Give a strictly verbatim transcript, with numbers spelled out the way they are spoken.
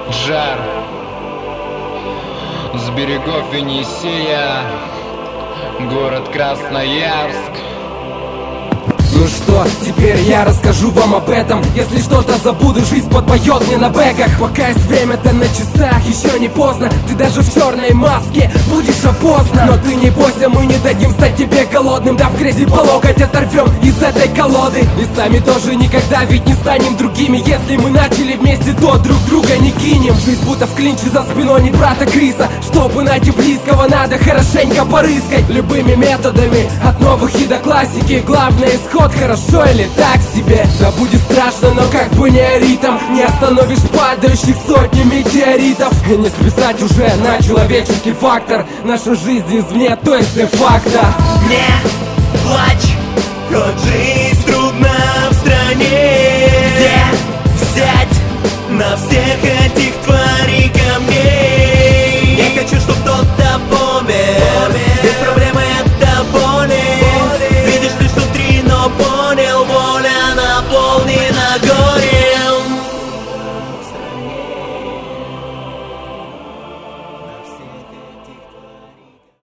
Жар с берегов Енисея, город Красноярск. Ну что, теперь я расскажу вам об этом. Если что-то забуду, жизнь подпоет мне на бэках. Пока есть время-то на часах, еще не поздно. Ты даже в черной маске будешь опознан. Но ты не бойся, мы не дадим стать тебе голодным. Да в грязи по локоть оторвем из этой колоды. И сами тоже никогда ведь не станем другими. Если мы начали вместе, то друг друга не кинем. Жизнь будто в клинче за спиной не брата Криса. Чтобы найти близкого, надо хорошенько порыскать. Любыми методами, от новых и до классики. Главный исход, хорошо или так себе. Да будет страшно, но как бы не ритм. Не остановишь падающих сотни метеоритов. И не списать уже на человеческий фактор. Наша жизнь извне, то есть де-факто. Не плачь, хоть жизнь трудна в стране, где взять на всех этих